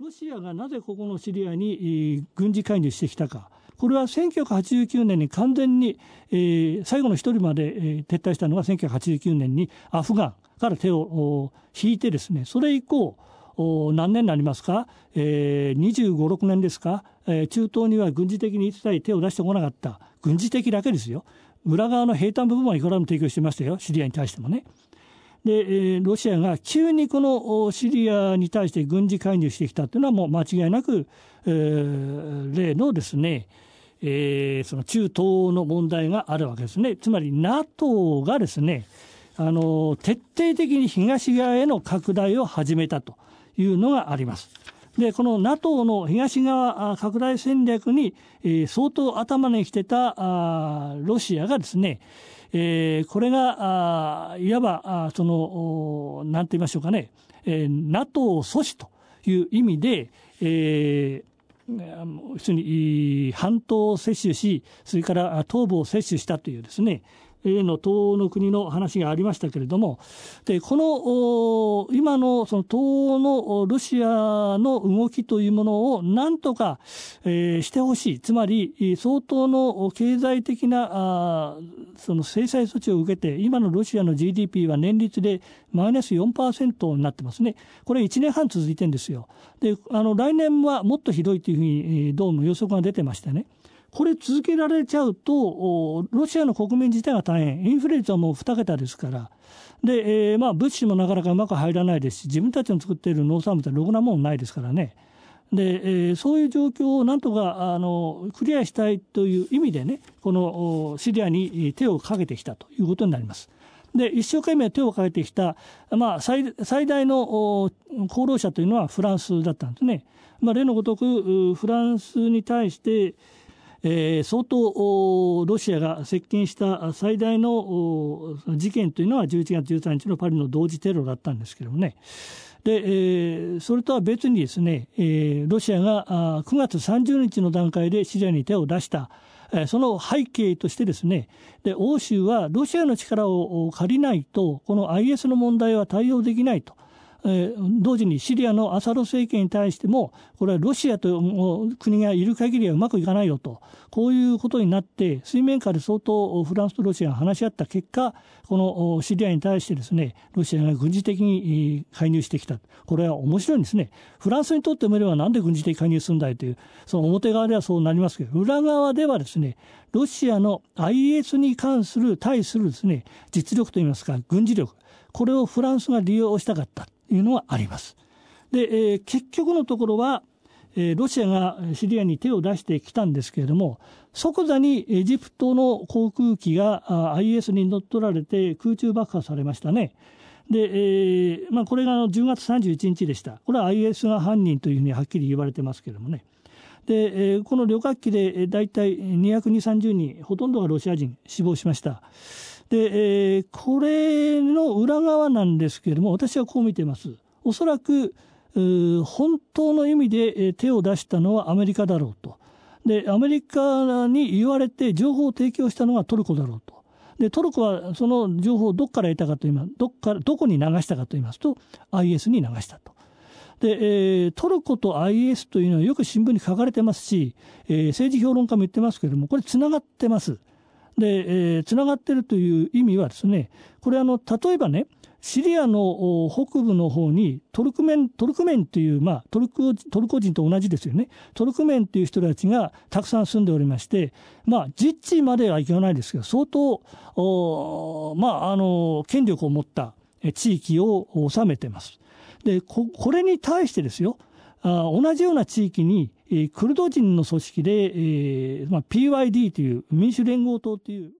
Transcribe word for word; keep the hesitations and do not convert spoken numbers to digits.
ロシアがなぜここのシリアに軍事介入してきたか、これはせんきゅうひゃくはちじゅうきゅうねんに完全に、えー、最後の一人まで、えー、撤退したのがせんきゅうひゃくはちじゅうきゅうねんにアフガンから手を引いてですね、それ以降何年になりますか、えー、にじゅうご、ろくねんですか、えー、中東には軍事的に一切手を出してこなかった。軍事的だけですよ。裏側の兵隊部分はいくらでも提供してましたよ、シリアに対してもね。で、えー、ロシアが急にこのシリアに対して軍事介入してきたというのはもう間違いなく、えー、例のですね、えー、その中東の問題があるわけですね。つまり ナトー がですね、あの徹底的に東側への拡大を始めたというのがあります。で、この ナトー の東側拡大戦略に、えー、相当頭にきてたあロシアがですね、えー、これがあいわばあその何て言いましょうかね、えー、ナトー 阻止という意味で、えー、要するに半島を接種し、それから東部を接種したというですね、例の東欧の国の話がありましたけれども、でこの今のその東欧のロシアの動きというものを何とか、えー、してほしい。つまり相当の経済的なあその制裁措置を受けて、今のロシアの ジーディーピー は年率でマイナス よんパーセント になってますね。これいちねんはん続いてるんですよ。であの来年はもっとひどいというふうにどうも予測が出てましてね。これ続けられちゃうと、ロシアの国民自体が大変、インフレ率はもうに桁ですから、で、えー、まあ物資もなかなかうまく入らないですし、自分たちの作っている農産物はろくなもんないですからね。で、えー、そういう状況をなんとかあのクリアしたいという意味でね、このシリアに手をかけてきたということになります。で、一生懸命手をかけてきた、まあ、最, 最大の功労者というのはフランスだったんですね。まあ、例のごとくフランスに対してえー、相当ロシアが接近した最大の事件というのはじゅういちがつじゅうさんにちのパリの同時テロだったんですけどもね。で、えー、それとは別にですね、えー、ロシアがくがつさんじゅうにちの段階でシリアに手を出したその背景としてですね、で欧州はロシアの力を借りないとこの アイエス の問題は対応できないと。えー、同時にシリアのアサド政権に対してもこれはロシアという国がいる限りはうまくいかないよと、こういうことになって水面下で相当フランスとロシアが話し合った結果、このシリアに対してですねロシアが軍事的に介入してきた。これは面白いんですね。フランスにとってみればなんで軍事的介入するんだいという、その表側ではそうなりますけど、裏側ではですねロシアの アイエス に関する対するですね実力といいますか軍事力、これをフランスが利用したかったというのはあります。で、えー、結局のところは、えー、ロシアがシリアに手を出してきたんですけれども、即座にエジプトの航空機が アイエス に乗っ取られて空中爆破されましたね。で、えーまあ、これがじゅうがつさんじゅういちにちでした。これは アイエス が犯人というふうにはっきり言われてますけれどもね。で、えー、この旅客機でだいたいにひゃくにじゅう、さんじゅうにん、ほとんどがロシア人死亡しました。で、えー、これの裏側なんですけれども、私はこう見ています。おそらく本当の意味で手を出したのはアメリカだろうと。で、アメリカに言われて情報を提供したのがトルコだろうと。で、トルコはその情報をどこから得たかと言います、どっからどこに流したかと言いますと アイエス に流したと。で、えー、トルコと アイエス というのはよく新聞に書かれてますし、えー、政治評論家も言ってますけれども、これつながってます。で、えー、つながっているという意味はですね、これあの例えばね、シリアの北部の方にトルクメントルクメンという、まあ、トルコトルコ人と同じですよね。トルクメンという人たちがたくさん住んでおりまして、まあ実地まではいかないですけど、相当まああの権力を持った地域を治めています。で こ, これに対してですよ、あ同じような地域にクルド人の組織で、えーまあ、ピーワイディー という民主連合党という